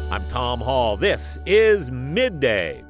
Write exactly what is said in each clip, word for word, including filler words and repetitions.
I'm Tom Hall. This is Midday.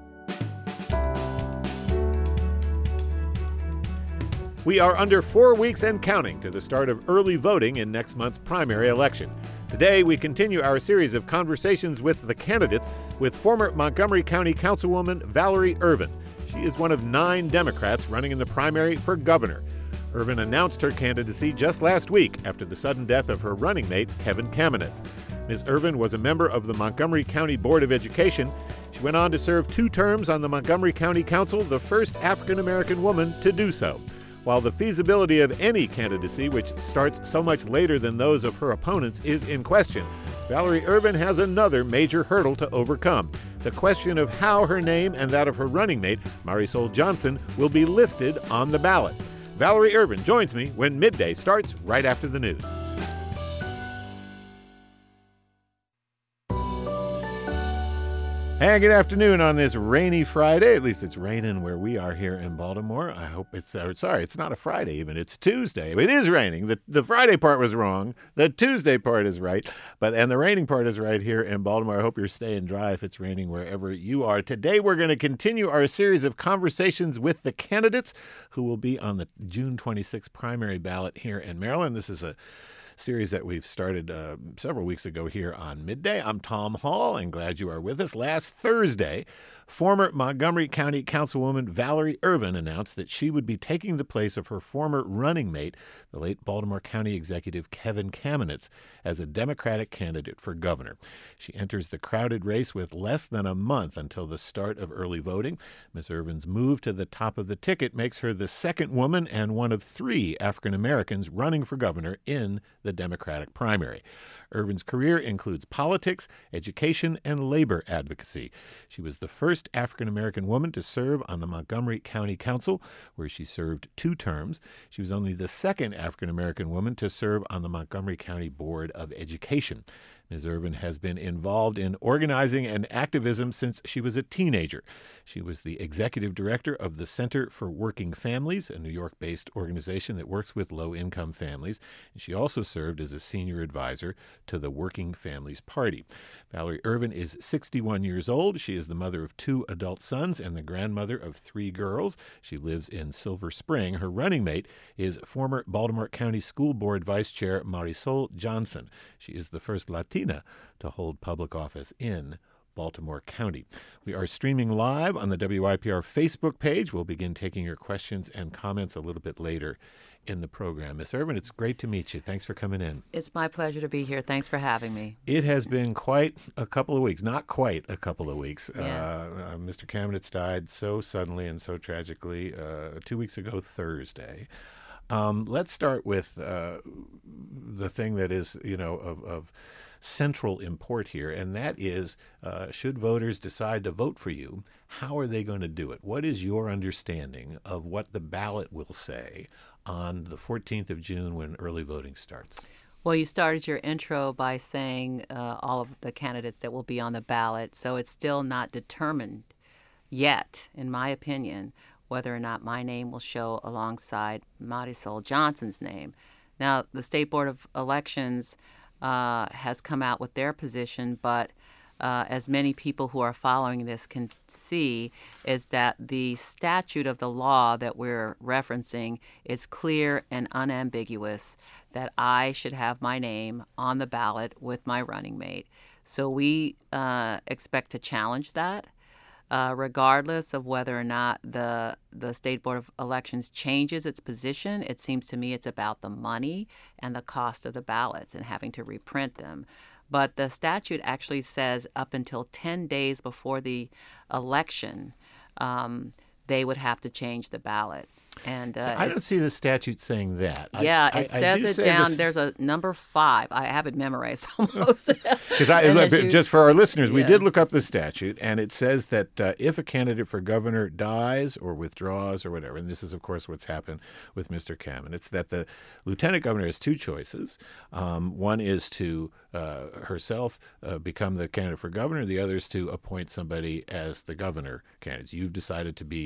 We are under four weeks and counting to the start of early voting in next month's primary election. Today, we continue our series of conversations with the candidates with former Montgomery County Councilwoman Valerie Ervin. She is one of nine Democrats running in the primary for governor. Ervin announced her candidacy just last week after the sudden death of her running mate, Kevin Kamenetz. Miz Ervin was a member of the Montgomery County Board of Education. She went on to serve two terms on the Montgomery County Council, the first African-American woman to do so. While the feasibility of any candidacy, which starts so much later than those of her opponents, is in question, Valerie Ervin has another major hurdle to overcome: the question of how her name and that of her running mate, Marisol Johnson, will be listed on the ballot. Valerie Ervin joins me when Midday starts right after the news. And good afternoon on this rainy Friday. At least it's raining where we are here in Baltimore. I hope it's, uh, sorry, it's not a Friday even. It's Tuesday. It is raining. The, the Friday part was wrong. The Tuesday part is right. But and the raining part is right here in Baltimore. I hope you're staying dry if it's raining wherever you are. Today we're going to continue our series of conversations with the candidates who will be on the June twenty-sixth primary ballot here in Maryland. This is a series that we've started uh, several weeks ago here on Midday. I'm Tom Hall, and glad you are with us. Last Thursday, former Montgomery County Councilwoman Valerie Ervin announced that she would be taking the place of her former running mate, the late Baltimore County Executive Kevin Kamenetz, as a Democratic candidate for governor. She enters the crowded race with less than a month until the start of early voting. Miz Ervin's move to the top of the ticket makes her the second woman and one of three African Americans running for governor in the Democratic primary. Ervin's career includes politics, education, and labor advocacy. She was the first African-American woman to serve on the Montgomery County Council, where she served two terms. She was only the second African-American woman to serve on the Montgomery County Board of Education. Miz Ervin has been involved in organizing and activism since she was a teenager. She was the executive director of the Center for Working Families, a New York-based organization that works with low-income families. And she also served as a senior advisor to the Working Families Party. Valerie Ervin is sixty-one years old. She is the mother of two adult sons and the grandmother of three girls. She lives in Silver Spring. Her running mate is former Baltimore County School Board Vice Chair Marisol Johnson. She is the first Latina to hold public office in Baltimore County. We are streaming live on the W I P R Facebook page. We'll begin taking your questions and comments a little bit later in the program. Miz Ervin, it's great to meet you. Thanks for coming in. It's my pleasure to be here. Thanks for having me. It has been quite a couple of weeks, not quite a couple of weeks. Yes. Uh, uh, Mister Kamenetz died so suddenly and so tragically uh, two weeks ago Thursday. Um, let's start with uh, the thing that is, you know, of, of central import here, and that is, uh, should voters decide to vote for you, how are they going to do it? What is your understanding of what the ballot will say on the fourteenth of June when early voting starts? Well, you started your intro by saying uh, all of the candidates that will be on the ballot, so it's still not determined yet, in my opinion, whether or not my name will show alongside Marisol Johnson's name. Now, the State Board of Elections uh, has come out with their position, but uh, as many people who are following this can see, is that the statute of the law that we're referencing is clear and unambiguous, that I should have my name on the ballot with my running mate. So we uh, expect to challenge that. Uh, regardless of whether or not the the State Board of Elections changes its position. It seems to me it's about the money and the cost of the ballots and having to reprint them. But the statute actually says up until ten days before the election, um, they would have to change the ballot. And uh, so I don't see the statute saying that. Yeah, I, it I, says I it say down. this, There's a number five. I have it memorized almost. Because I, And look, as you- just for our listeners, we Yeah. did look up the statute, and it says that uh, if a candidate for governor dies or withdraws or whatever, and this is, of course, what's happened with Mister Kamenetz, it's that the lieutenant governor has two choices. Um, one is to uh, herself uh, become the candidate for governor. The other is to appoint somebody as the governor candidate. You've decided to be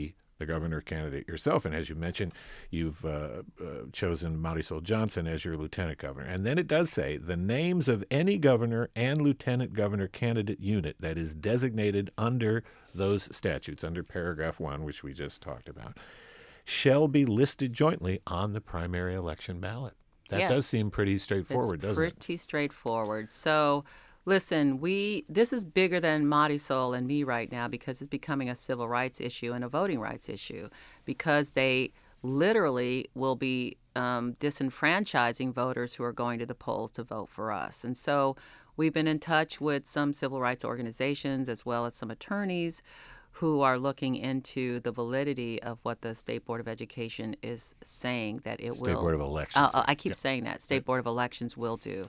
the governor candidate yourself. And as you mentioned, you've uh, uh, chosen Marisol Johnson as your lieutenant governor. And then it does say the names of any governor and lieutenant governor candidate unit that is designated under those statutes, under paragraph one, which we just talked about, shall be listed jointly on the primary election ballot. That Yes. does seem pretty straightforward, It's doesn't it? pretty straightforward. So, listen, we this is bigger than Marisol and me right now because it's becoming a civil rights issue and a voting rights issue because they literally will be um, disenfranchising voters who are going to the polls to vote for us. And so we've been in touch with some civil rights organizations as well as some attorneys who are looking into the validity of what the State Board of Education is saying that it State will. Board of Elections. Uh, uh, I keep Yeah. saying that State Board of Elections will do.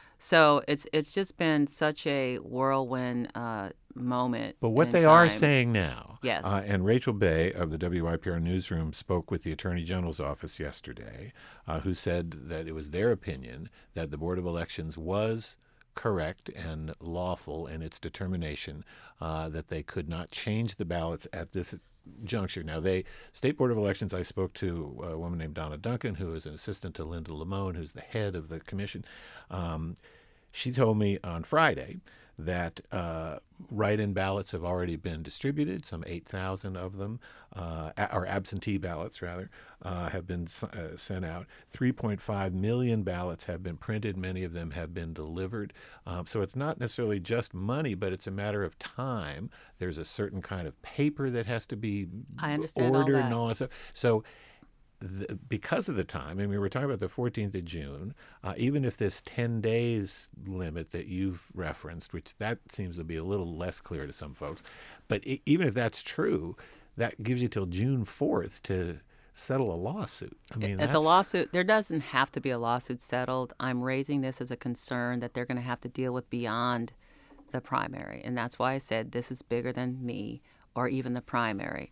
So it's it's just been such a whirlwind uh, moment. But what in they are time. saying now, Yes. uh, and Rachel Bay of the W Y P R Newsroom spoke with the Attorney General's office yesterday, uh, who said that it was their opinion that the Board of Elections was correct and lawful in its determination uh, that they could not change the ballots at this juncture. Now, they State Board of Elections, I spoke to a woman named Donna Duncan, who is an assistant to Linda Lamone, who's the head of the commission. Um, she told me on Friday that uh, write-in ballots have already been distributed, some eight thousand of them, uh, a- or absentee ballots, rather, uh, have been s- uh, sent out. three point five million ballots have been printed. Many of them have been delivered. Um, so it's not necessarily just money, but it's a matter of time. There's a certain kind of paper that has to be I understand all ordered that. and all that stuff. So the, because of the time, and we were talking about the fourteenth of June, uh, even if this ten days limit that you've referenced, which that seems to be a little less clear to some folks, but I even if that's true, that gives you till June fourth to settle a lawsuit. I mean, At that's, the lawsuit, there doesn't have to be a lawsuit settled. I'm raising this as a concern that they're going to have to deal with beyond the primary. And that's why I said this is bigger than me or even the primary.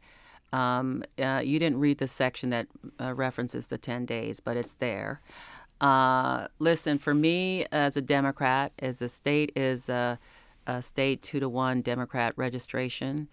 Um, uh, you didn't read the section that uh, references the ten days, but it's there. Uh, listen, for me as a Democrat, as the state is a, a state two to one Democrat registration,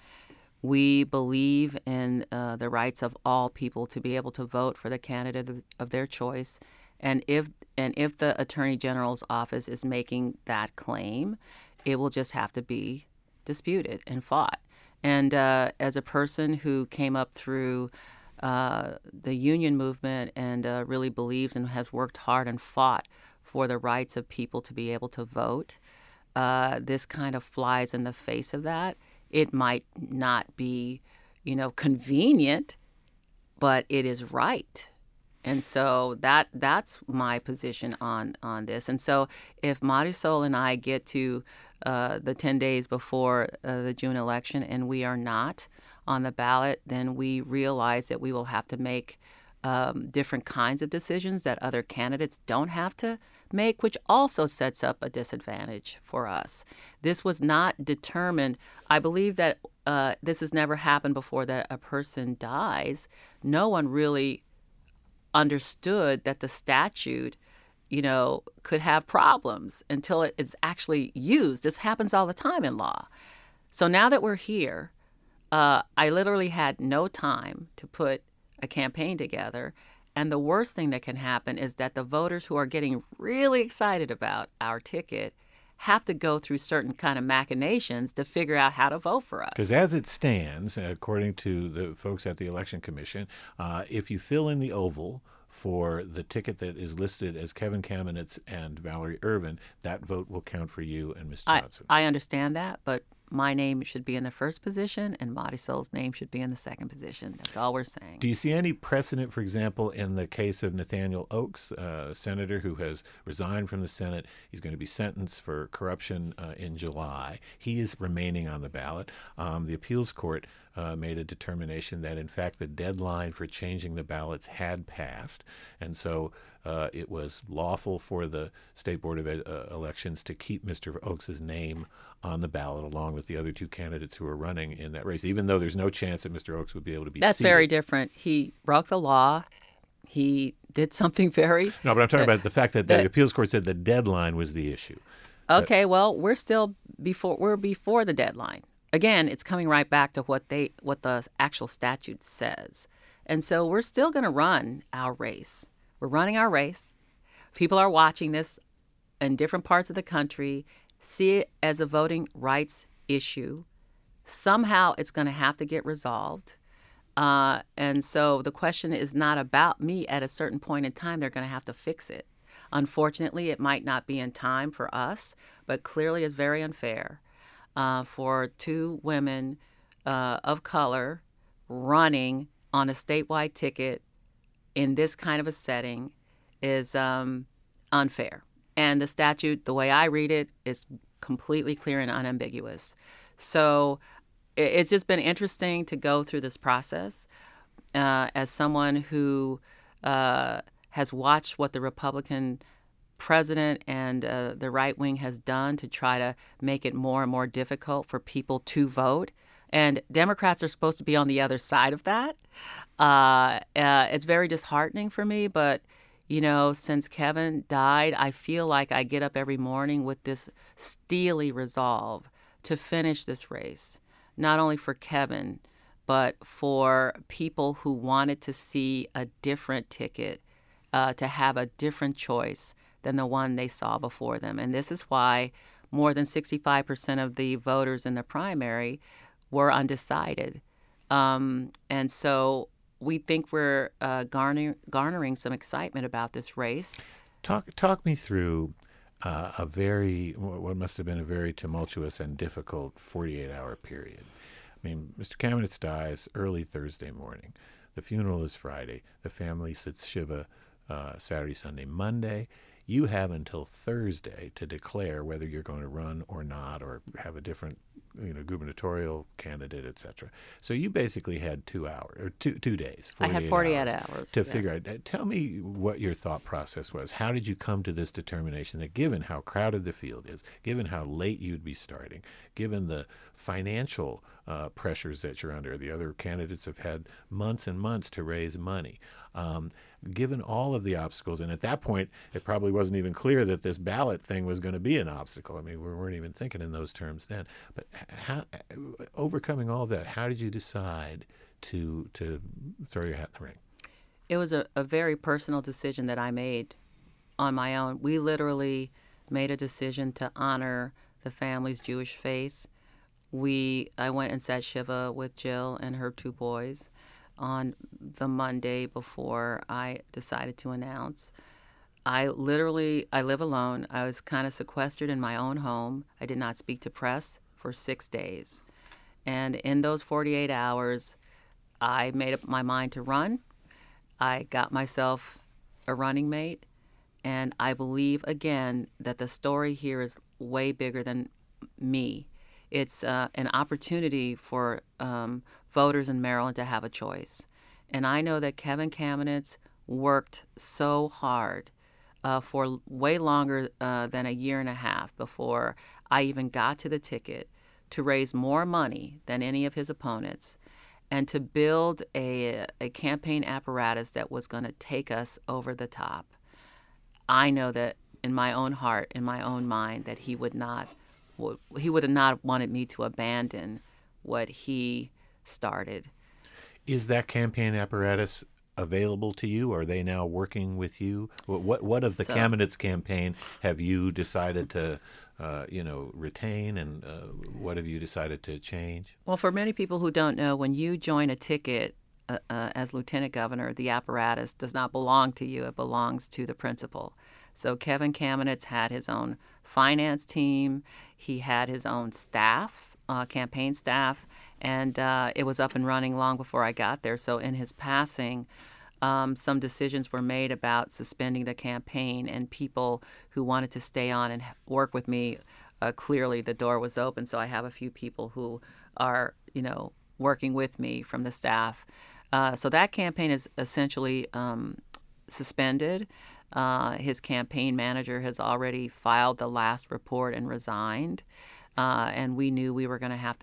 we believe in uh, the rights of all people to be able to vote for the candidate of, of their choice. And if and if the Attorney General's office is making that claim, it will just have to be disputed and fought. And uh, as a person who came up through uh, the union movement and uh, really believes and has worked hard and fought for the rights of people to be able to vote, uh, this kind of flies in the face of that. It might not be, you know, convenient, but it is right. And so that that's my position on, on this. And so if Marisol and I get to uh, the ten days before uh, the June election and we are not on the ballot, then we realize that we will have to make um, different kinds of decisions that other candidates don't have to make, which also sets up a disadvantage for us. This was not determined. I believe that uh, this has never happened before, that a person dies. No one really understood that the statute, you know, could have problems until it is actually used. This happens all the time in law. So now that we're here, uh, I literally had no time to put a campaign together. And the worst thing that can happen is that the voters who are getting really excited about our ticket have to go through certain kind of machinations to figure out how to vote for us. Because as it stands, according to the folks at the Election Commission, uh, if you fill in the oval for the ticket that is listed as Kevin Kamenetz and Valerie Irvin, that vote will count for you and Miz I, Johnson. I understand that, but my name should be in the first position and Marisol's name should be in the second position. That's all we're saying. Do you see any precedent, for example, in the case of Nathaniel Oakes, a senator who has resigned from the Senate? He's going to be sentenced for corruption uh, in July. He is remaining on the ballot. Um, the appeals court uh, made a determination that, in fact, the deadline for changing the ballots had passed, and so uh, it was lawful for the State Board of uh, Elections to keep Mister Oakes' name on the ballot along with the other two candidates who are running in that race, even though there's no chance that Mister Oakes would be able to be That's seated. very different. He broke the law. He did something very... No, but I'm talking uh, about the fact that the the- appeals court said the deadline was the issue. Okay, well, we're still before, we're before the deadline. again, it's coming right back to what they what the actual statute says. And so we're still going to run our race. We're running our race. People are watching this in different parts of the country, see it as a voting rights issue. Somehow it's going to have to get resolved. Uh, and so the question is not about me. At a certain point in time, they're going to have to fix it. Unfortunately, it might not be in time for us, but clearly it's very unfair uh, for two women uh, of color running on a statewide ticket in this kind of a setting is um, unfair. And the statute, the way I read it, is completely clear and unambiguous. So it's just been interesting to go through this process uh, as someone who uh, has watched what the Republican president and uh, the right wing has done to try to make it more and more difficult for people to vote. And Democrats are supposed to be on the other side of that. Uh, uh, it's very disheartening for me, but you know, since Kevin died, I feel like I get up every morning with this steely resolve to finish this race, not only for Kevin, but for people who wanted to see a different ticket, uh, to have a different choice than the one they saw before them. And this is why more than sixty-five percent of the voters in the primary were undecided. Um, and so we think we're uh, garner, garnering some excitement about this race. Talk talk me through uh, a very, what must have been a very tumultuous and difficult forty-eight hour period. I mean, Mister Kamenetz dies early Thursday morning. The funeral is Friday. The family sits Shiva uh, Saturday, Sunday, Monday. You have until Thursday to declare whether you're going to run or not, or have a different, you know, gubernatorial candidate, et cetera. So you basically had two hours or two two days. I had forty-eight hours, hours to yes. figure out. Tell me what your thought process was. How did you come to this determination that, given how crowded the field is, given how late you'd be starting, given the financial uh, pressures that you're under, the other candidates have had months and months to raise money. Um, given all of the obstacles, and at that point, it probably wasn't even clear that this ballot thing was going to be an obstacle. I mean, we weren't even thinking in those terms then. But how, overcoming all that, how did you decide to to throw your hat in the ring? It was a, a very personal decision that I made on my own. We literally made a decision to honor the family's Jewish faith. We I went and sat Shiva with Jill and her two boys on the Monday before I decided to announce. I literally, I live alone. I was kind of sequestered in my own home. I did not speak to press for six days. And in those forty-eight hours, I made up my mind to run. I got myself a running mate. And I believe, again, that the story here is way bigger than me. It's uh, an opportunity for um, voters in Maryland to have a choice. And I know that Kevin Kamenetz worked so hard uh, for way longer uh, than a year and a half before I even got to the ticket to raise more money than any of his opponents and to build a, a campaign apparatus that was going to take us over the top. I know that in my own heart, in my own mind, that he would not he would have not wanted me to abandon what he started. Is that campaign apparatus available to you? Are they now working with you? What what of the So- Kamenetz campaign have you decided to, uh, you know, retain, and uh, what have you decided to change? Well, for many people who don't know, when you join a ticket uh, uh, as lieutenant governor, the apparatus does not belong to you. It belongs to the principal. So Kevin Kamenetz had his own finance team. He had his own staff, uh, campaign staff, and uh, it was up and running long before I got there. So in his passing, um, some decisions were made about suspending the campaign, and people who wanted to stay on and work with me, uh, clearly the door was open. So I have a few people who are, you know, working with me from the staff. Uh, so that campaign is essentially um, suspended. Uh, his campaign manager has already filed the last report and resigned. Uh, and we knew we were going to have to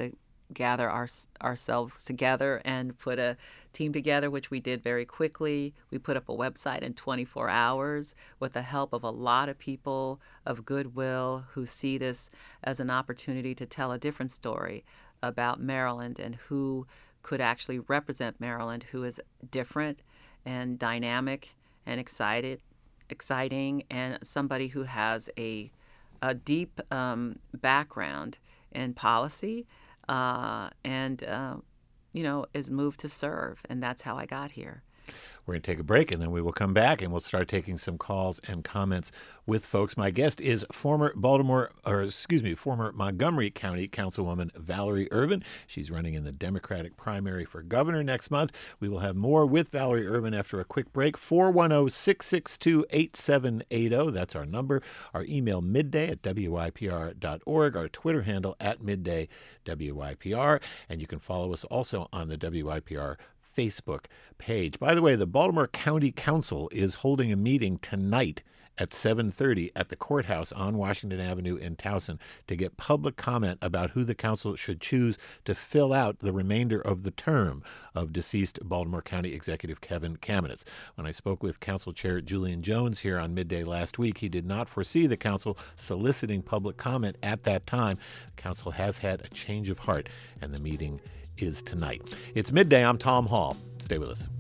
gather our, ourselves together and put a team together, which we did very quickly. We put up a website in twenty-four hours with the help of a lot of people of goodwill who see this as an opportunity to tell a different story about Maryland and who could actually represent Maryland, who is different and dynamic and excited, exciting, and somebody who has a, a deep um, background in policy uh, and, uh, you know, is moved to serve. And that's how I got here. We're going to take a break, and then we will come back, and we'll start taking some calls and comments with folks. My guest is former Baltimore, or excuse me, former Montgomery County Councilwoman Valerie Ervin. She's running in the Democratic primary for governor next month. We will have more with Valerie Ervin after a quick break. four one zero, six six two, eight seven eight zero. That's our number. Our email, midday at W Y P R dot org. Our Twitter handle, at midday W Y P R. And you can follow us also on the W Y P R Facebook page. By the way, the Baltimore County Council is holding a meeting tonight at seven thirty at the courthouse on Washington Avenue in Towson to get public comment about who the council should choose to fill out the remainder of the term of deceased Baltimore County Executive Kevin Kamenetz. When I spoke with Council Chair Julian Jones here on Midday last week, he did not foresee the council soliciting public comment at that time. The council has had a change of heart, and the meeting is tonight. It's Midday. I'm Tom Hall. Stay with us.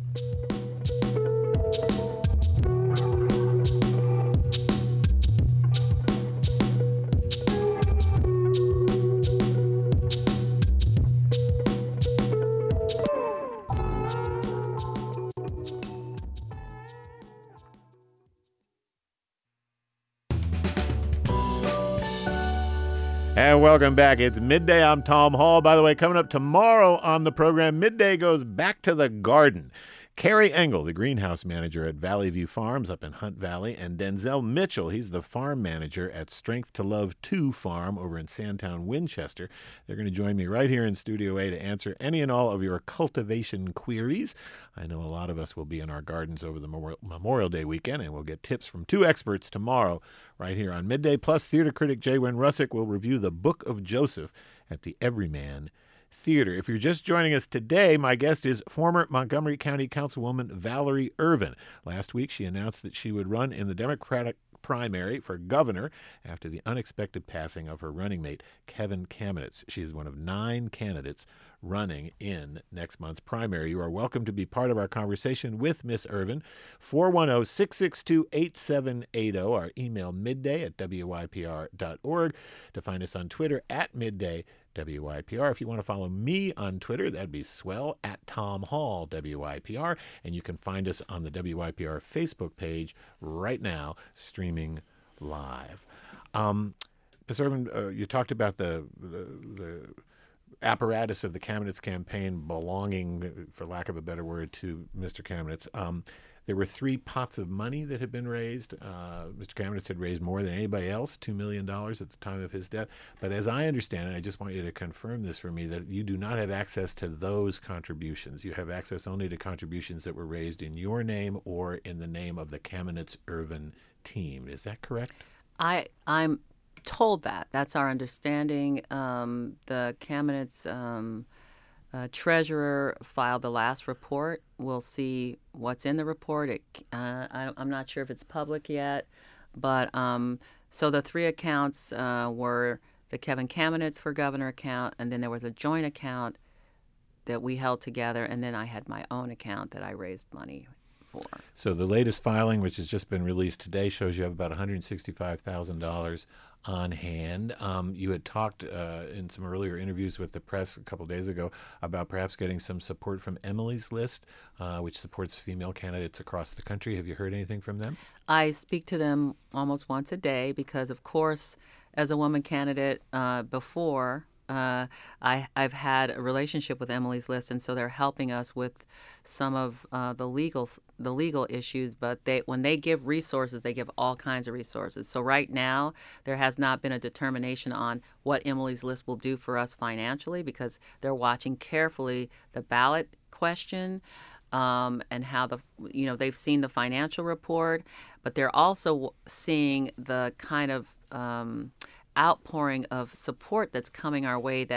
And welcome back. It's Midday. I'm Tom Hall. By the way, coming up tomorrow on the program, Midday goes back to the garden. Carrie Engel, the greenhouse manager at Valley View Farms up in Hunt Valley, and Denzel Mitchell, he's the farm manager at Strength to Love two Farm over in Sandtown, Winchester. They're going to join me right here in Studio A to answer any and all of your cultivation queries. I know a lot of us will be in our gardens over the Memorial Day weekend, and we'll get tips from two experts tomorrow right here on Midday. Plus, theater critic Jay Wynn Russick will review the Book of Joseph at the Everyman Theater. If you're just joining us today, my guest is former Montgomery County Councilwoman Valerie Ervin. Last week, she announced that she would run in the Democratic primary for governor after the unexpected passing of her running mate, Kevin Kamenetz. She is one of nine candidates running in next month's primary. You are welcome to be part of our conversation with Miss Ervin. four one zero, six six two, eight seven eight zero. Our email, midday at W Y P R dot org. To find us on Twitter, at midday W Y P R. If you want to follow me on Twitter, that'd be swell, at Tom Hall, W Y P R. And you can find us on the W Y P R Facebook page right now, streaming live. Um, Miz Ervin, uh, you talked about the, the, the apparatus of the Kamenetz campaign belonging, for lack of a better word, to Mister Kamenetz. Um, There were three pots of money that had been raised. Uh, Mister Kamenetz had raised more than anybody else, two million dollars at the time of his death. But as I understand it, I just want you to confirm this for me, that you do not have access to those contributions. You have access only to contributions that were raised in your name or in the name of the Kamenetz-Ervin team. Is that correct? I, I'm told that. That's our understanding. Um, the Kamenetz um, uh, treasurer filed the last report. We'll see what's in the report. It, uh, I, I'm not sure if it's public yet, but um, so the three accounts uh, were the Kevin Kamenetz for governor account, and then there was a joint account that we held together, and then I had my own account that I raised money for. So the latest filing, which has just been released today, shows you have about one hundred sixty-five thousand dollars on hand. Um, you had talked uh, in some earlier interviews with the press a couple days ago about perhaps getting some support from Emily's List, uh, which supports female candidates across the country. Have you heard anything from them? I speak to them almost once a day because, of course, as a woman candidate uh, before, Uh, I, I've had a relationship with Emily's List, and so they're helping us with some of uh, the legal the legal issues. But they when they give resources, they give all kinds of resources. So right now, there has not been a determination on what Emily's List will do for us financially, because they're watching carefully the ballot question um, and how the you know they've seen the financial report, but they're also seeing the kind of um, outpouring of support that's coming our way that was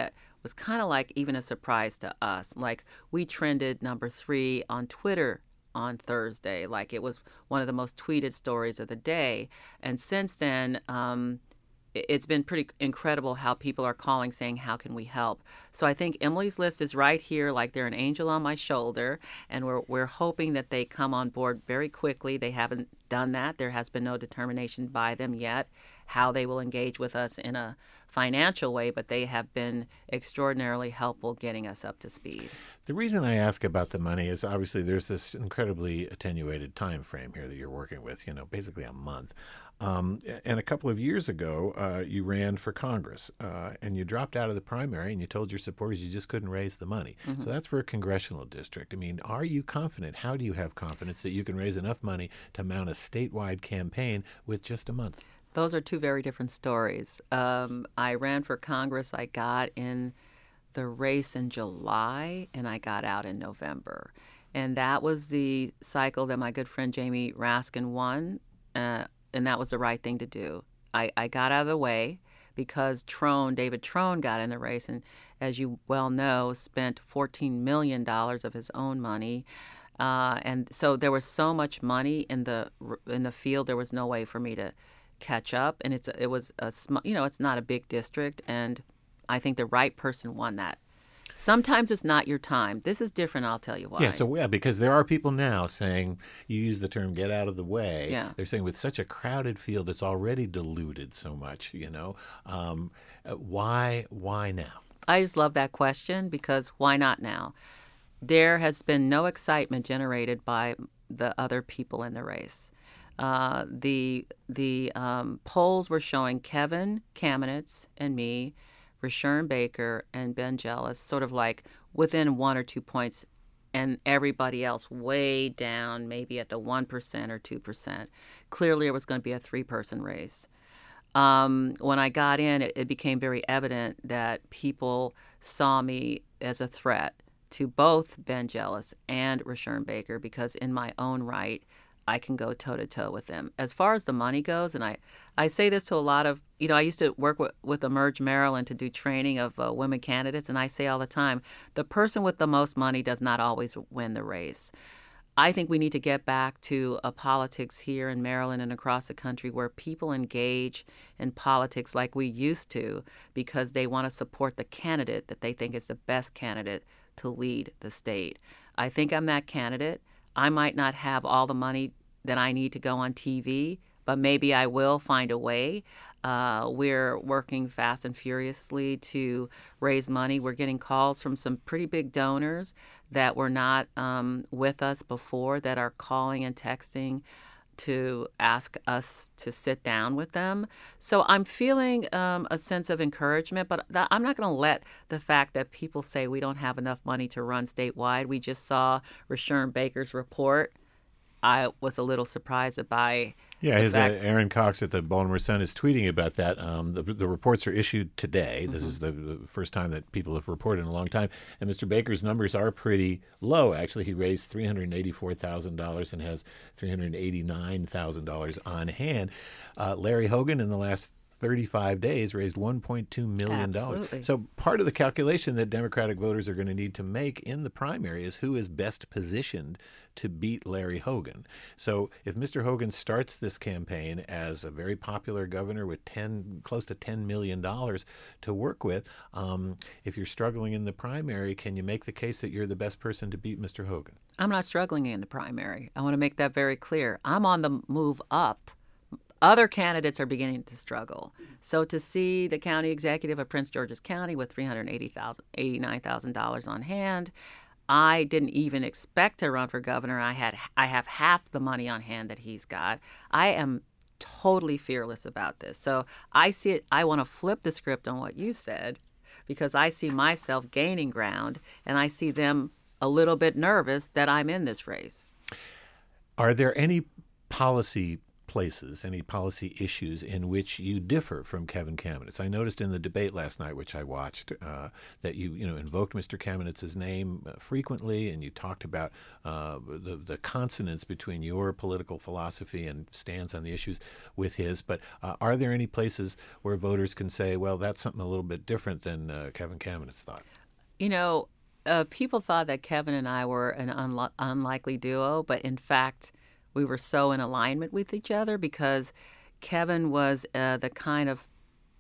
was kind of like even a surprise to us. Like we trended number three on Twitter on Thursday. Like it was one of the most tweeted stories of the day. And since then, um, it's been pretty incredible how people are calling saying, how can we help? So I think Emily's List is right here, like they're an angel on my shoulder, and we're we're hoping that they come on board very quickly. They haven't done that. There has been no determination by them yet how they will engage with us in a financial way, but they have been extraordinarily helpful getting us up to speed. The reason I ask about the money is obviously there's this incredibly attenuated time frame here that you're working with, you know, basically a month. Um, and a couple of years ago, uh, you ran for Congress uh, and you dropped out of the primary and you told your supporters you just couldn't raise the money. Mm-hmm. So that's for a congressional district. I mean, are you confident? How do you have confidence that you can raise enough money to mount a statewide campaign with just a month? Those are two very different stories. Um, I ran for Congress. I got in the race in July and I got out in November. And that was the cycle that my good friend Jamie Raskin won. Uh, And that was the right thing to do. I, I got out of the way because Trone, David Trone got in the race and, as you well know, spent fourteen million dollars of his own money. Uh, and so there was so much money in the in the field, there was no way for me to catch up. And it's it was a sm- you know it's not a big district, and I think the right person won that. Sometimes it's not your time. This is different, I'll tell you why. Yeah, so yeah, because there are people now saying, you use the term get out of the way. Yeah. They're saying with such a crowded field that's already diluted so much, you know, um, uh, why why now? I just love that question because why not now? There has been no excitement generated by the other people in the race. Uh, the the um, polls were showing Kevin Kamenetz and me, Rushern Baker and Ben Jealous sort of like within one or two points, and everybody else way down, maybe at the one percent or two percent. Clearly, it was going to be a three-person race. Um, when I got in, it, it became very evident that people saw me as a threat to both Ben Jealous and Rushern Baker because in my own right, I can go toe-to-toe with them. As far as the money goes, and I, I say this to a lot of, you know, I used to work with, with Emerge Maryland to do training of uh, women candidates, and I say all the time, the person with the most money does not always win the race. I think we need to get back to a politics here in Maryland and across the country where people engage in politics like we used to because they want to support the candidate that they think is the best candidate to lead the state. I think I'm that candidate. I might not have all the money that I need to go on T V, but maybe I will find a way. Uh, we're working fast and furiously to raise money. We're getting calls from some pretty big donors that were not um, with us before that are calling and texting to ask us to sit down with them. So I'm feeling um, a sense of encouragement, but th- I'm not going to let the fact that people say we don't have enough money to run statewide. We just saw Rushern Baker's report. I was a little surprised by Yeah, his, uh, fact- Aaron Cox at the Baltimore Sun is tweeting about that. Um, the, the reports are issued today. This Mm-hmm. is the, the first time that people have reported in a long time. And Mister Baker's numbers are pretty low, actually. He raised three hundred eighty-four thousand dollars and has three hundred eighty-nine thousand dollars on hand. Uh, Larry Hogan in the last thirty-five days raised one point two million dollars. Absolutely. So part of the calculation that Democratic voters are going to need to make in the primary is who is best positioned to beat Larry Hogan. So if Mister Hogan starts this campaign as a very popular governor with ten, close to ten million dollars to work with, um, if you're struggling in the primary, can you make the case that you're the best person to beat Mister Hogan? I'm not struggling in the primary. I want to make that very clear. I'm on the move up. Other candidates are beginning to struggle. So to see the county executive of Prince George's County with three hundred eighty-nine thousand dollars on hand, I didn't even expect to run for governor. I had I have half the money on hand that he's got. I am totally fearless about this. So I see it. I want to flip the script on what you said because I see myself gaining ground and I see them a little bit nervous that I'm in this race. Are there any policy places, any policy issues in which you differ from Kevin Kamenetz? I noticed in the debate last night, which I watched, uh, that you you know invoked Mister Kamenetz's name uh, frequently, and you talked about uh, the the consonance between your political philosophy and stance on the issues with his. But uh, are there any places where voters can say, well, that's something a little bit different than uh, Kevin Kamenetz thought? You know, uh, people thought that Kevin and I were an unli- unlikely duo, but in fact, we were so in alignment with each other because Kevin was uh, the kind of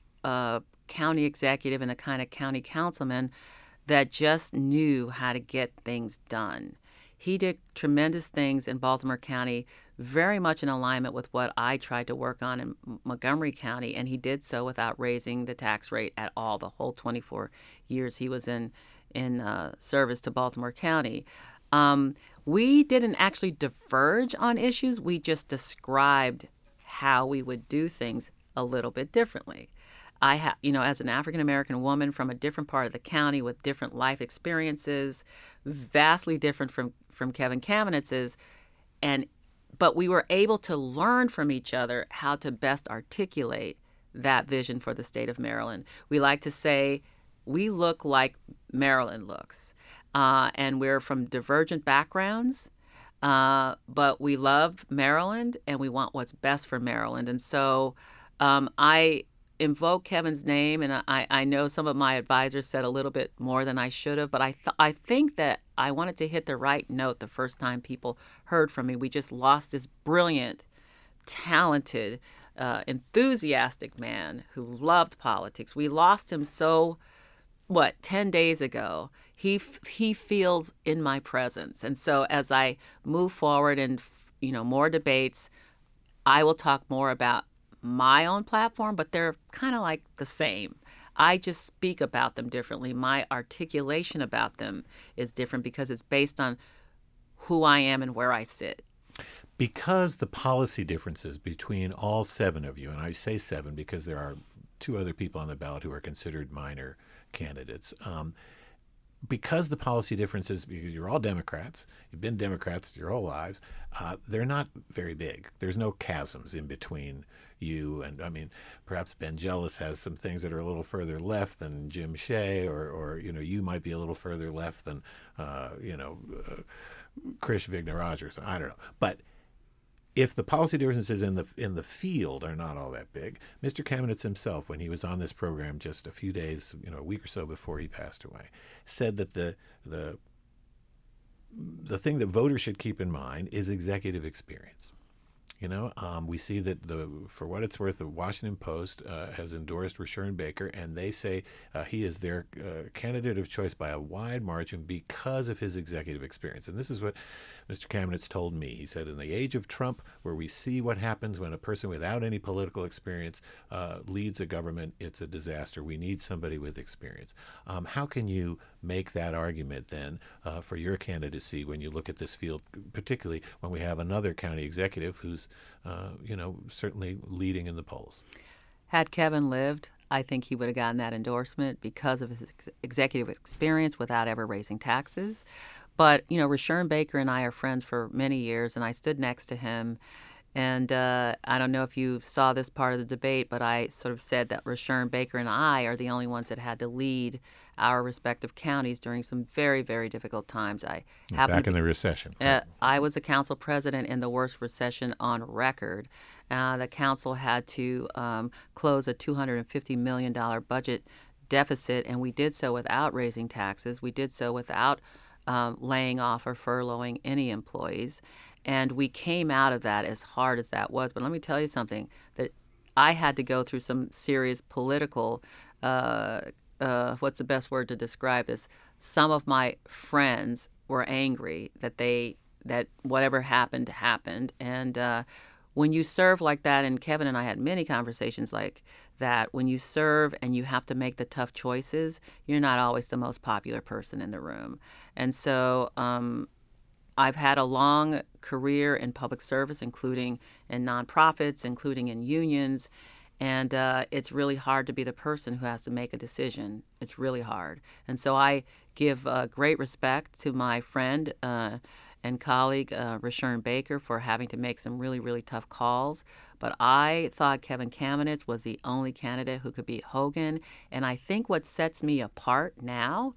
uh, county executive and the kind of county councilman that just knew how to get things done. He did tremendous things in Baltimore County, very much in alignment with what I tried to work on in Montgomery County, and he did so without raising the tax rate at all the whole twenty-four years he was in, in uh, service to Baltimore County. Um, we didn't actually diverge on issues. We just described how we would do things a little bit differently. I have, you know, as an African-American woman from a different part of the county with different life experiences, vastly different from, from Kevin Kamenetz's, and but we were able to learn from each other how to best articulate that vision for the state of Maryland. We like to say we look like Maryland looks. Uh, and we're from divergent backgrounds, uh, but we love Maryland and we want what's best for Maryland. And so um, I invoke Kevin's name, and I, I know some of my advisors said a little bit more than I should have, but I, th- I think that I wanted to hit the right note the first time people heard from me. We just lost this brilliant, talented, uh, enthusiastic man who loved politics. We lost him so, what, ten days ago. He he feels in my presence. And so as I move forward and, you know, more debates, I will talk more about my own platform, but they're kind of like the same. I just speak about them differently. My articulation about them is different because it's based on who I am and where I sit. Because the policy differences between all seven of you, and I say seven because there are two other people on the ballot who are considered minor candidates, um, because the policy differences, because you're all Democrats, you've been Democrats your whole lives, uh, they're not very big. There's no chasms in between you and, I mean, perhaps Ben Jealous has some things that are a little further left than Jim Shea, or, or you know, you might be a little further left than, uh, you know, uh, Krish Vigna-Rogers. I don't know. But if the policy differences in the in the field are not all that big, Mister Kamenetz himself, when he was on this program just a few days, you know, a week or so before he passed away, said that the the the thing that voters should keep in mind is executive experience. You know, um, we see that the for what it's worth, the Washington Post uh, has endorsed Rushern Baker, and they say uh, he is their uh, candidate of choice by a wide margin because of his executive experience. And this is what Mister Kamenetz told me. He said, in the age of Trump, where we see what happens when a person without any political experience uh, leads a government, it's a disaster. We need somebody with experience. Um, how can you make that argument then uh, for your candidacy when you look at this field, particularly when we have another county executive who's, uh, you know, certainly leading in the polls? Had Kevin lived, I think he would have gotten that endorsement because of his ex- executive experience without ever raising taxes. But, you know, Rushern Baker and I are friends for many years, and I stood next to him. And uh, I don't know if you saw this part of the debate, but I sort of said that Rushern Baker and I are the only ones that had to lead our respective counties during some very, very difficult times. I Back in the recession. Uh, I was a council president in the worst recession on record. Uh, the council had to um, close a two hundred fifty million dollars budget deficit, and we did so without raising taxes. We did so without um, laying off or furloughing any employees. And we came out of that, as hard as that was. But let me tell you something, that I had to go through some serious political, uh, uh, what's the best word to describe this? Some of my friends were angry that they, that whatever happened, happened. And uh, when you serve like that, and Kevin and I had many conversations like that, when you serve and you have to make the tough choices, you're not always the most popular person in the room. And so um, I've had a long career in public service, including in nonprofits, including in unions, and uh, it's really hard to be the person who has to make a decision. It's really hard. And so I give uh, great respect to my friend uh, and colleague uh, Rashern Baker for having to make some really, really tough calls. But I thought Kevin Kamenetz was the only candidate who could beat Hogan. And I think what sets me apart now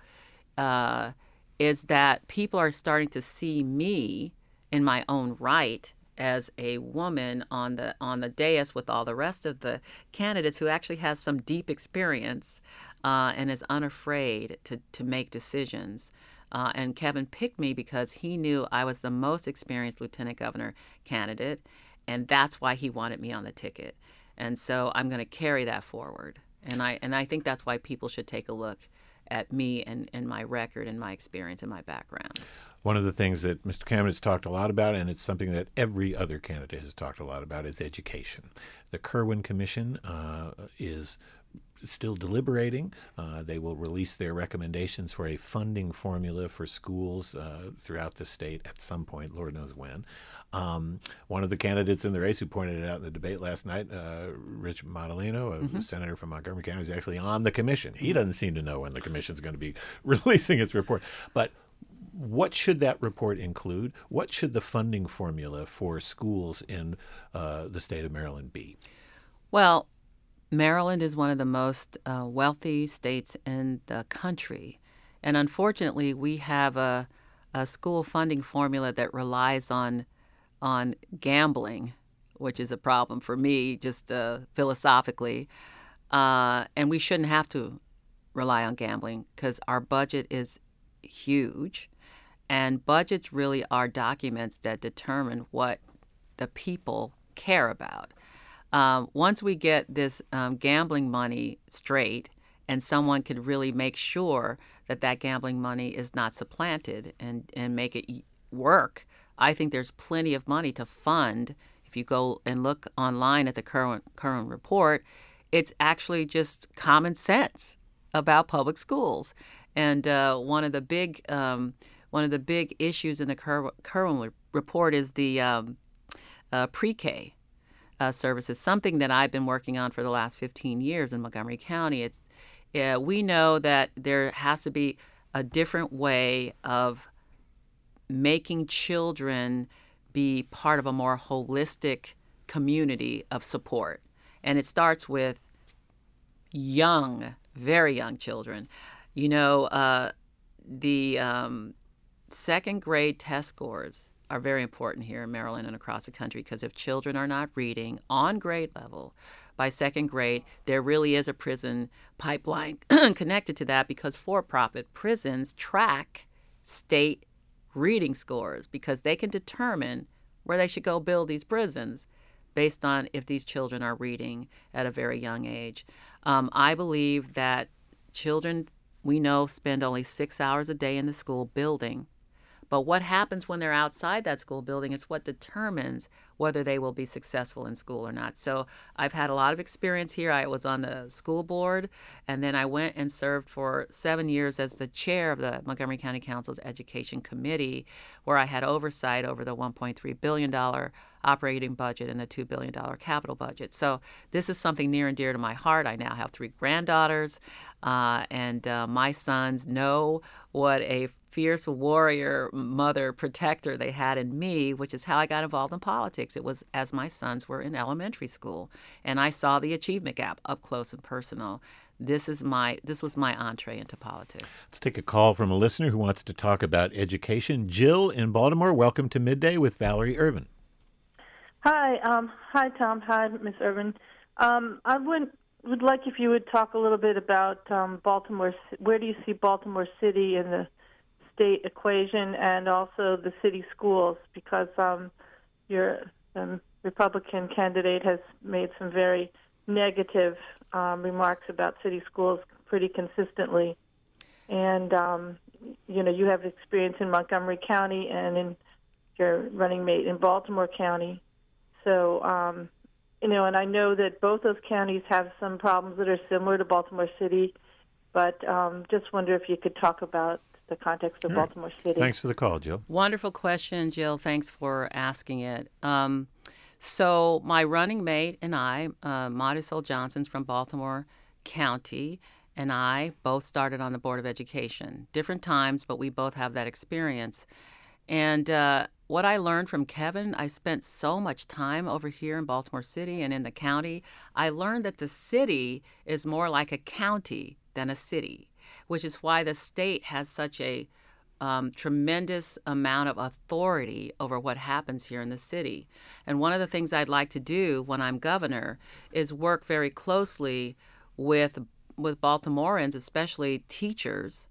uh, is that people are starting to see me in my own right as a woman on the on the dais with all the rest of the candidates who actually has some deep experience uh, and is unafraid to, to make decisions. Uh, and Kevin picked me because he knew I was the most experienced lieutenant governor candidate, and that's why he wanted me on the ticket. And so I'm going to carry that forward. And I and I think that's why people should take a look at me and, and my record and my experience and my background. One of the things that Mister Kamenetz talked a lot about, and it's something that every other candidate has talked a lot about, is education. The Kirwan Commission uh, is still deliberating. Uh, they will release their recommendations for a funding formula for schools uh, throughout the state at some point, Lord knows when. Um, one of the candidates in the race who pointed it out in the debate last night, uh, Rich Madaleno, a mm-hmm. senator from Montgomery County, is actually on the commission. He doesn't seem to know when the commission's going to be releasing its report. But what should that report include? What should the funding formula for schools in uh, the state of Maryland be? Well, Maryland is one of the most uh, wealthy states in the country. And unfortunately, we have a, a school funding formula that relies on, on gambling, which is a problem for me, just uh, philosophically. Uh, and we shouldn't have to rely on gambling because our budget is huge. And budgets really are documents that determine what the people care about. Um, once we get this um, gambling money straight and someone could really make sure that that gambling money is not supplanted and, and make it work, I think there's plenty of money to fund. If you go and look online at the current, current report, it's actually just common sense about public schools. And uh, one of the big um, one of the big issues in the Ker- Kirwan report is the um, uh, pre-K uh, services, something that I've been working on for the last fifteen years in Montgomery County. It's uh, we know that there has to be a different way of making children be part of a more holistic community of support. And it starts with young, very young children. You know, uh, the um, second grade test scores are very important here in Maryland and across the country because if children are not reading on grade level by second grade, there really is a prison pipeline connected to that because for-profit prisons track state reading scores because they can determine where they should go build these prisons based on if these children are reading at a very young age. Um, I believe that children, we know, spend only six hours a day in the school building. But what happens when they're outside that school building is what determines whether they will be successful in school or not. So I've had a lot of experience here. I was on the school board, and then I went and served for seven years as the chair of the Montgomery County Council's Education Committee, where I had oversight over the one point three billion dollars operating budget and the two billion dollars capital budget. So this is something near and dear to my heart. I now have three granddaughters, uh, and uh, my sons know what a fierce warrior mother protector they had in me, which is how I got involved in politics. It was as my sons were in elementary school, and I saw the achievement gap up close and personal. This is my this was my entree into politics. Let's take a call from a listener who wants to talk about education. Jill in Baltimore, welcome to Midday with Valerie Irvin. Hi, um, hi Tom, hi Miz Irvin. Um, I would would like if you would talk a little bit about um, Baltimore. Where do you see Baltimore City in the state equation and also the city schools, because um, your um, Republican candidate has made some very negative um, remarks about city schools pretty consistently. And, um, you know, you have experience in Montgomery County and in your running mate in Baltimore County. So, um, you know, and I know that both those counties have some problems that are similar to Baltimore City, but um, just wonder if you could talk about the context of Baltimore City. Thanks for the call, Jill. Wonderful question, Jill. Thanks for asking it. Um, so my running mate and I, uh, Marisol Johnson's from Baltimore County, and I both started on the Board of Education. Different times, but we both have that experience. And uh, what I learned from Kevin, I spent so much time over here in Baltimore City and in the county. I learned that the city is more like a county than a city, which is why the state has such a um, tremendous amount of authority over what happens here in the city. And one of the things I'd like to do when I'm governor is work very closely with with Baltimoreans, especially teachers,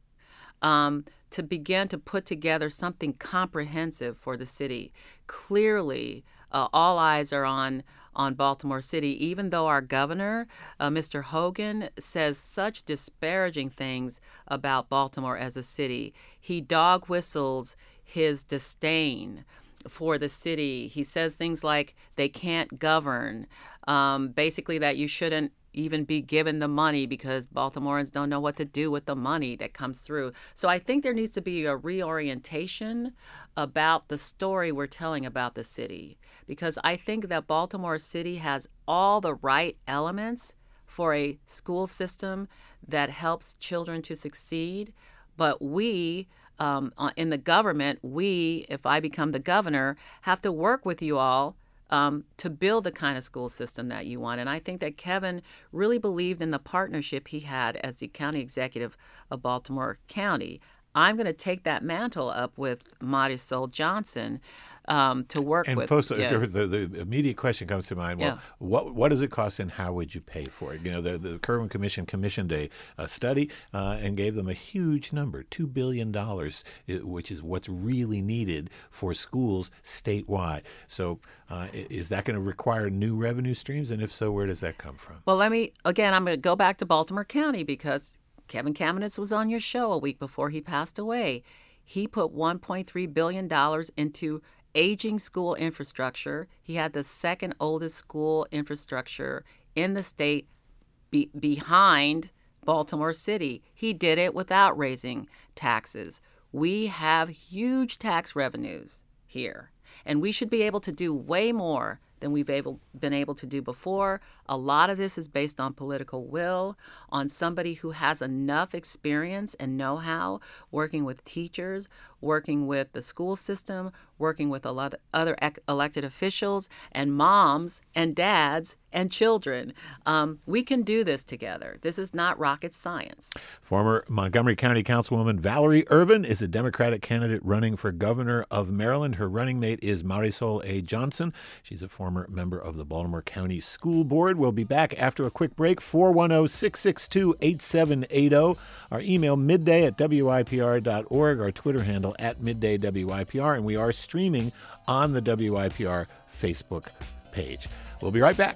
um, to begin to put together something comprehensive for the city. Clearly, uh, all eyes are on on Baltimore City, even though our governor, uh, Mister Hogan, says such disparaging things about Baltimore as a city. He dog whistles his disdain for the city. He says things like they can't govern, um, basically that you shouldn't even be given the money because Baltimoreans don't know what to do with the money that comes through. So I think there needs to be a reorientation about the story we're telling about the city, because I think that Baltimore City has all the right elements for a school system that helps children to succeed. But we, um, in the government, we, if I become the governor, have to work with you all Um, to build the kind of school system that you want. And I think that Kevin really believed in the partnership he had as the county executive of Baltimore County. I'm going to take that mantle up with Marisol Johnson um, to work and with. folks, yeah. there was the, the immediate question comes to mind. Well, Yeah. what what does it cost, and how would you pay for it? You know, the the Kirwan Commission commissioned a, a study uh, and gave them a huge number, two billion dollars, which is what's really needed for schools statewide. So, uh, is that going to require new revenue streams? And if so, where does that come from? Well, let me again. I'm going to go back to Baltimore County because Kevin Kamenetz was on your show a week before he passed away. He put one point three billion dollars into aging school infrastructure. He had the second oldest school infrastructure in the state be- behind Baltimore City. He did it without raising taxes. We have huge tax revenues here, and we should be able to do way more than we've able, been able to do before. A lot of this is based on political will, on somebody who has enough experience and know-how working with teachers, working with the school system, working with a lot of other elected officials and moms and dads and children. Um, we can do this together. This is not rocket science. Former Montgomery County Councilwoman Valerie Irvin is a Democratic candidate running for governor of Maryland. Her running mate is Marisol A. Johnson. She's a former member of the Baltimore County School Board. We'll be back after a quick break. four one zero, six six two, eight seven eight zero. Our email, midday at W I P R dot org. Our Twitter handle, at midday W I P R. And we are streaming on the W I P R Facebook page. We'll be right back.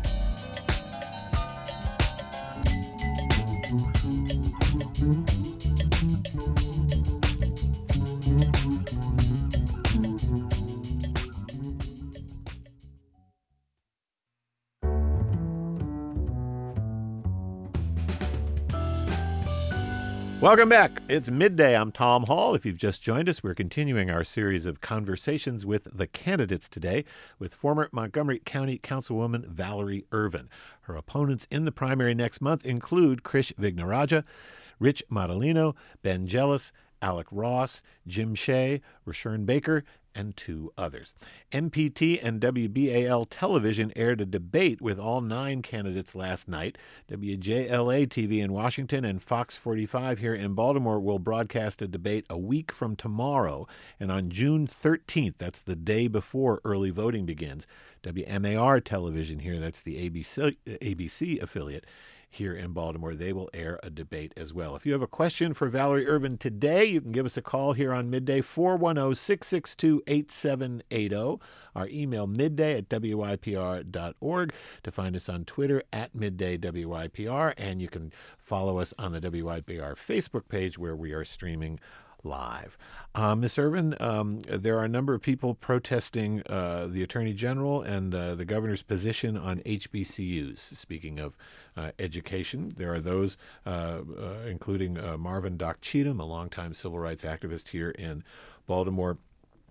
Welcome back. It's midday. I'm Tom Hall. If you've just joined us, we're continuing our series of conversations with the candidates today with former Montgomery County Councilwoman Valerie Irvin. Her opponents in the primary next month include Krish Vignarajah, Rich Madalino, Ben Jealous, Alec Ross, Jim Shea, Rashern Baker, and two others. M P T and W B A L Television aired a debate with all nine candidates last night. W J L A T V in Washington and Fox forty-five here in Baltimore will broadcast a debate a week from tomorrow. And on June thirteenth, that's the day before early voting begins, W M A R Television here, that's the A B C, A B C affiliate, here in Baltimore, they will air a debate as well. If you have a question for Valerie Irvin today, you can give us a call here on Midday, four one zero, six six two, eight seven eight zero. Our email, midday at W I P R dot org. To find us on Twitter, at midday W I P R. And you can follow us on the W I P R Facebook page where we are streaming live. Uh, Miz Irvin, um, there are a number of people protesting uh, the Attorney General and uh, the governor's position on H B C Us. Speaking of uh, education, there are those, uh, uh, including uh, Marvin Doc Cheatham, a longtime civil rights activist here in Baltimore,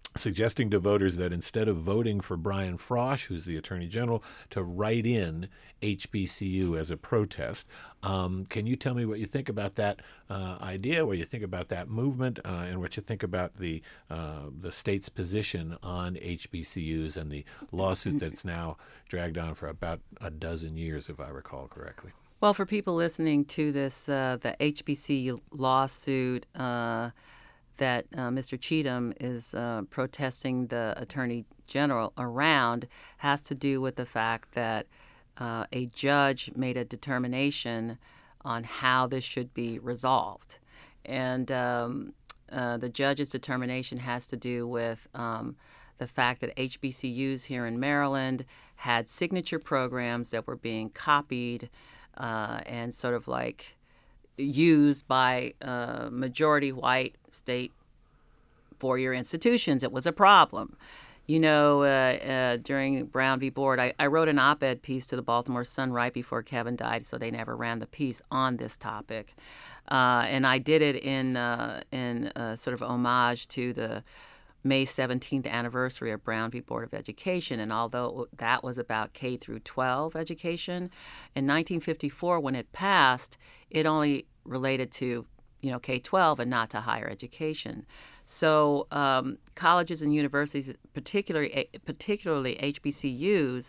suggesting to voters that instead of voting for Brian Frosh, who's the Attorney General, to write in H B C U as a protest. Um, can you tell me what you think about that uh, idea, what you think about that movement, uh, and what you think about the uh, the state's position on H B C Us and the lawsuit that's now dragged on for about a dozen years, if I recall correctly? Well, for people listening to this, uh, the H B C U lawsuit uh, that uh, Mister Cheatham is uh, protesting the Attorney General around has to do with the fact that uh, a judge made a determination on how this should be resolved. And um, uh, the judge's determination has to do with um, the fact that H B C Us here in Maryland had signature programs that were being copied uh, and sort of like used by uh, majority white state four-year institutions. It was a problem. You know, uh, uh, during Brown v. Board, I, I wrote an op-ed piece to the Baltimore Sun right before Kevin died, so they never ran the piece on this topic. Uh, and I did it in, uh, in uh, sort of homage to the May seventeenth anniversary of Brown v. Board of Education. And although that was about K through twelve education, in nineteen fifty-four, when it passed, it only related to, you know, K twelve and not to higher education. So um, colleges and universities, particularly particularly H B C Us,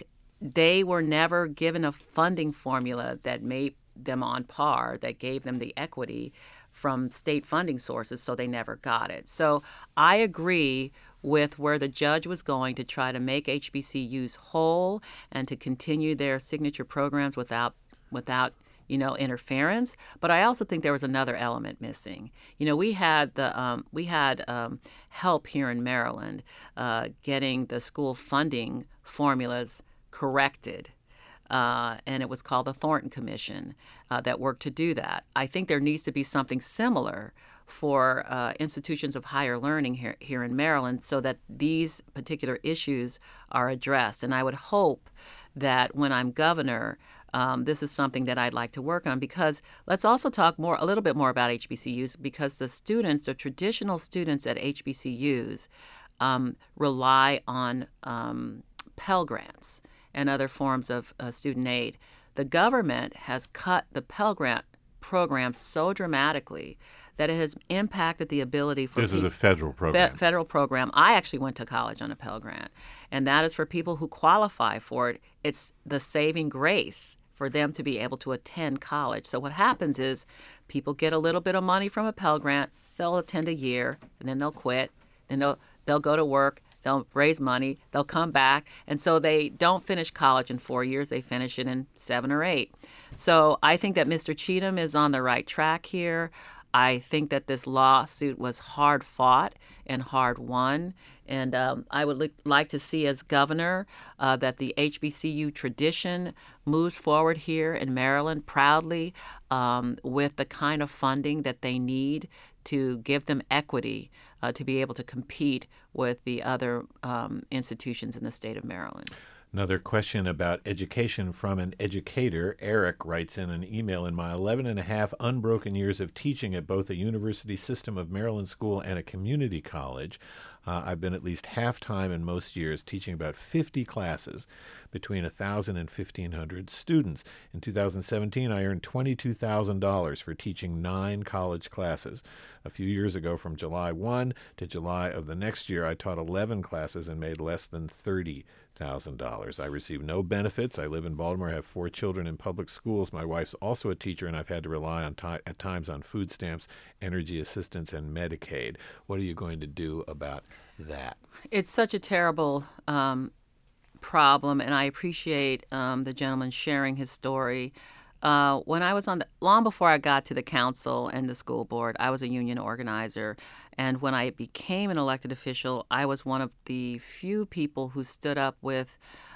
they were never given a funding formula that made them on par, that gave them the equity from state funding sources, so they never got it. So I agree with where the judge was going to try to make H B C Us whole and to continue their signature programs without without you know, interference. But I also think there was another element missing. You know, we had the um, we had um, help here in Maryland uh, getting the school funding formulas corrected. Uh, and it was called the Thornton Commission uh, that worked to do that. I think there needs to be something similar for uh, institutions of higher learning here, here in Maryland so that these particular issues are addressed. And I would hope that when I'm governor, um, this is something that I'd like to work on, because let's also talk more a little bit more about H B C Us, because the students, the traditional students at H B C Us um, rely on um, Pell Grants and other forms of uh, student aid. The government has cut the Pell Grant program so dramatically that it has impacted the ability for This pe- is a federal program. Fe- federal program. I actually went to college on a Pell Grant, and that is for people who qualify for it. It's the saving grace for them to be able to attend college. So what happens is people get a little bit of money from a Pell Grant, they'll attend a year, and then they'll quit, then they'll they'll go to work, they'll raise money, they'll come back, and so they don't finish college in four years, they finish it in seven or eight. So I think that Mister Cheatham is on the right track here. I think that this lawsuit was hard fought and hard won. And um, I would li- like to see as governor uh, that the H B C U tradition moves forward here in Maryland proudly um, with the kind of funding that they need to give them equity uh, to be able to compete with the other um, institutions in the state of Maryland. Another question about education from an educator. Eric writes in an email, in my eleven and a half unbroken years of teaching at both a university system of Maryland school and a community college, uh, I've been at least half-time in most years teaching about fifty classes between one thousand and fifteen hundred students. In two thousand seventeen, I earned twenty-two thousand dollars for teaching nine college classes. A few years ago, from July first to July of the next year, I taught eleven classes and made less than thirty thousand dollars. I receive no benefits. I live in Baltimore. I have four children in public schools. My wife's also a teacher, and I've had to rely on ti- at times on food stamps, energy assistance, and Medicaid. What are you going to do about that? It's such a terrible um, problem, and I appreciate um, the gentleman sharing his story. Uh, when I was on the, long before I got to the council and the school board, I was a union organizer. And when I became an elected official, I was one of the few people who stood up with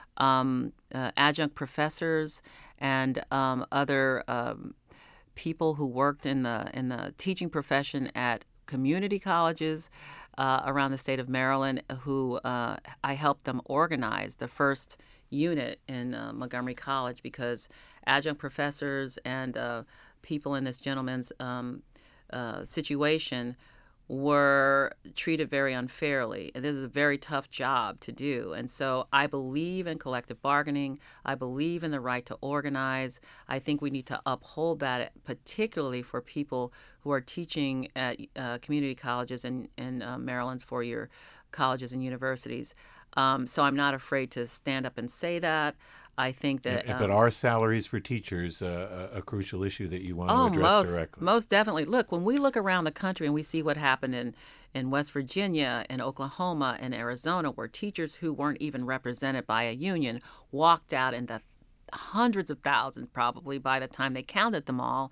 um, uh, adjunct professors and um, other um, people who worked in the in the teaching profession at community colleges uh, around the state of Maryland, who uh, I helped them organize the first unit in uh, Montgomery College, because adjunct professors and uh, people in this gentleman's um, uh, situation were treated very unfairly. And this is a very tough job to do. And so I believe in collective bargaining. I believe in the right to organize. I think we need to uphold that, particularly for people who are teaching at uh, community colleges and, and uh, Maryland's four-year colleges and universities. Um, so I'm not afraid to stand up and say that. I think that. Yeah, but um, are salaries for teachers uh, a, a crucial issue that you want oh, to address most, directly? Most definitely. Look, when we look around the country and we see what happened in, in West Virginia and Oklahoma and Arizona, where teachers who weren't even represented by a union walked out in the hundreds of thousands, probably by the time they counted them all,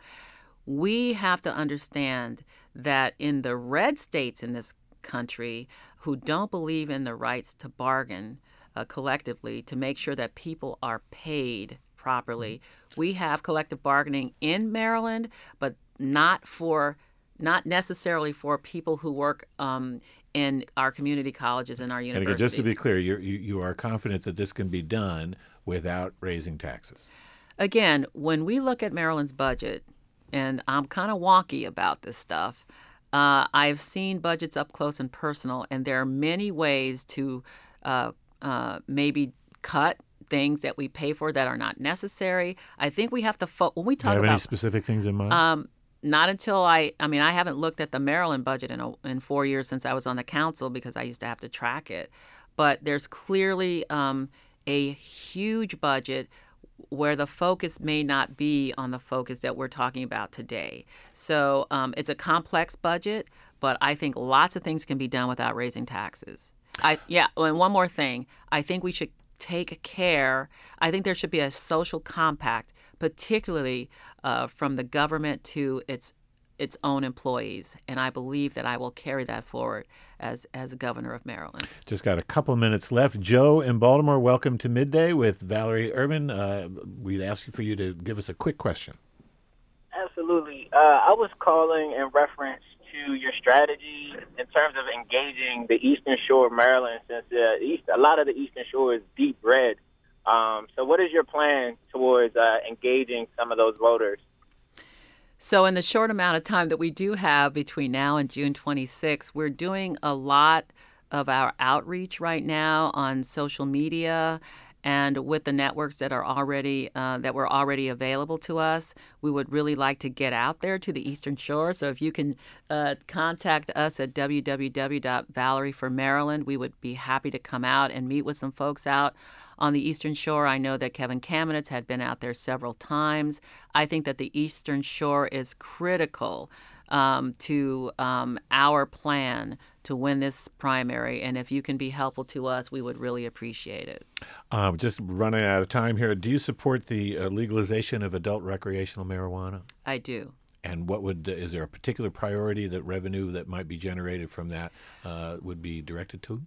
we have to understand that in the red states in this country who don't believe in the rights to bargain, Uh, collectively to make sure that people are paid properly. We have collective bargaining in Maryland, but not for, not necessarily for people who work um, in our community colleges and our And universities. again, just to be clear, you're, you you are confident that this can be done without raising taxes. Again, when we look at Maryland's budget, and I'm kind of wonky about this stuff, uh, I've seen budgets up close and personal, and there are many ways to uh, Uh, maybe cut things that we pay for that are not necessary. I think we have to fo- when we Do talk you have about any specific things in mind? um, not until I I mean I haven't looked at the Maryland budget in a, in four years since I was on the council because I used to have to track it. But there's clearly um, a huge budget where the focus may not be on the focus that we're talking about today. So um, it's a complex budget, but I think lots of things can be done without raising taxes. I yeah, and one more thing. I think we should take care. I think there should be a social compact, particularly uh, from the government to its its own employees, and I believe that I will carry that forward as as governor of Maryland. Just got a couple minutes left. Joe in Baltimore, welcome to Midday with Valerie Urban. Uh, we'd ask you for you to give us a quick question. Absolutely. Uh, I was calling in reference to your strategy in terms of engaging the Eastern Shore of Maryland, since uh, East, a lot of the Eastern Shore is deep red. Um, so what is your plan towards uh, engaging some of those voters? So in the short amount of time that we do have between now and June twenty-sixth, we're doing a lot of our outreach right now on social media and with the networks that are already uh, that were already available to us. We would really like to get out there to the Eastern Shore. So if you can uh, contact us at w w w dot valerie for maryland, we would be happy to come out and meet with some folks out on the Eastern Shore. I know that Kevin Kamenetz had been out there several times. I think that the Eastern Shore is critical um, to um, our plan to win this primary. And if you can be helpful to us, we would really appreciate it. Um, just running out of time here. Do you support the uh, legalization of adult recreational marijuana? I do. And what would uh, is there a particular priority that revenue that might be generated from that uh, would be directed to?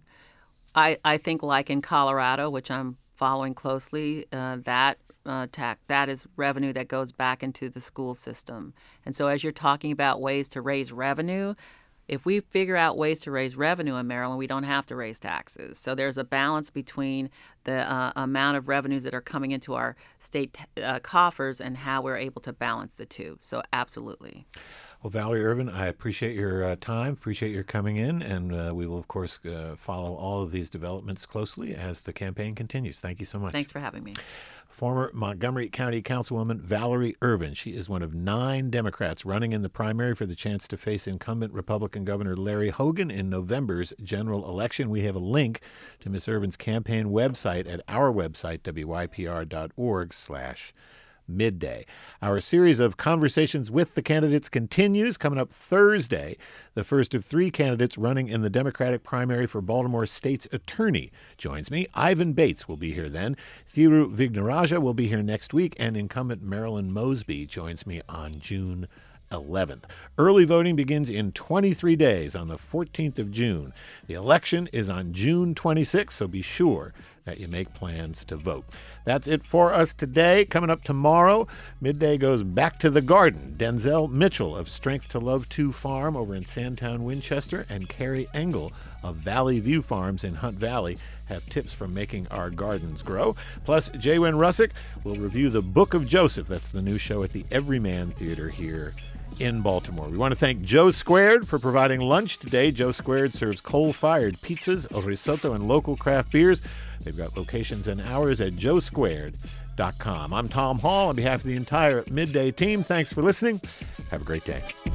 I, I think like in Colorado, which I'm following closely, uh, that uh, tax, that is revenue that goes back into the school system. And so as you're talking about ways to raise revenue, if we figure out ways to raise revenue in Maryland, we don't have to raise taxes. So there's a balance between the uh, amount of revenues that are coming into our state uh, coffers and how we're able to balance the two. So absolutely. Well, Valerie Urban, I appreciate your uh, time, appreciate your coming in, and uh, we will, of course, uh, follow all of these developments closely as the campaign continues. Thank you so much. Thanks for having me. Former Montgomery County Councilwoman Valerie Urban. She is one of nine Democrats running in the primary for the chance to face incumbent Republican Governor Larry Hogan in November's general election. We have a link to Miz Urban's campaign website at our website, w y p r dot org slash midday. Our series of conversations with the candidates continues. Coming up Thursday, the first of three candidates running in the Democratic primary for Baltimore State's attorney joins me. Ivan Bates will be here then. Thiru Vignaraja will be here next week, and incumbent Marilyn Mosby joins me on June eleventh. Early voting begins in twenty-three days on the fourteenth of June. The election is on June twenty-sixth, so be sure that you make plans to vote. That's it for us today. Coming up tomorrow, Midday goes back to the garden. Denzel Mitchell of Strength to Love two Farm over in Sandtown, Winchester, and Carrie Engel of Valley View Farms in Hunt Valley have tips for making our gardens grow. Plus, Jay Wynn Russick will review the Book of Joseph. That's the new show at the Everyman Theater here in Baltimore. We want to thank Joe Squared for providing lunch today. Joe Squared serves coal-fired pizzas, risotto, and local craft beers. They've got locations and hours at joe squared dot com. I'm Tom Hall on behalf of the entire Midday team. Thanks for listening. Have a great day.